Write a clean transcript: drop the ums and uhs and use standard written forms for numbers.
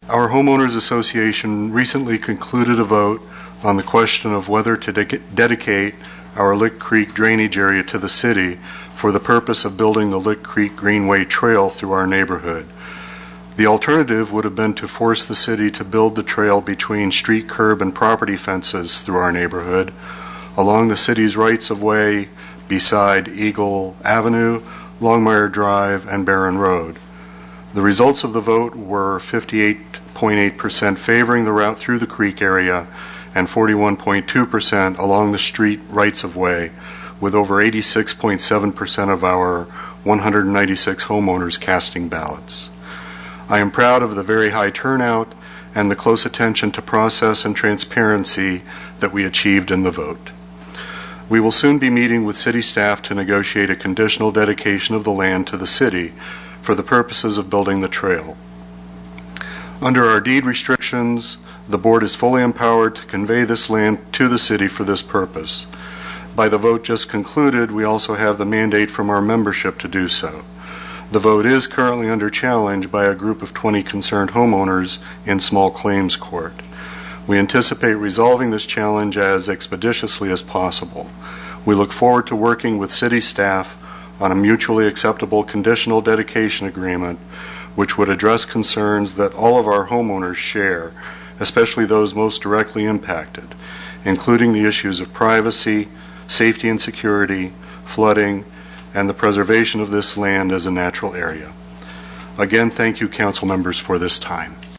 Our Homeowners Association recently concluded a vote on the question of whether to dedicate our Lick Creek drainage area to the city for the purpose of building the Lick Creek Greenway Trail through our neighborhood. The alternative would have been to force the city to build the trail between street curb and property fences through our neighborhood, along the city's rights-of-way beside Eagle Avenue, Longmire Drive, and Barron Road. The results of the vote were 58.8% favoring the route through the creek area and 41.2% along the street rights-of-way, with over 86.7% of our 196 homeowners casting ballots. I am proud of the very high turnout and the close attention to process and transparency that we achieved in the vote. We will soon be meeting with city staff to negotiate a conditional dedication of the land to the city for the purposes of building the trail. Under our deed restrictions, the board is fully empowered to convey this land to the city for this purpose. By the vote just concluded, we also have the mandate from our membership to do so. The vote is currently under challenge by a group of 20 concerned homeowners in small claims court. We anticipate resolving this challenge as expeditiously as possible. We look forward to working with city staff on a mutually acceptable conditional dedication agreement which would address concerns that all of our homeowners share, especially those most directly impacted, including the issues of privacy, safety and security, flooding, and the preservation of this land as a natural area. Again, thank you, council members, for this time.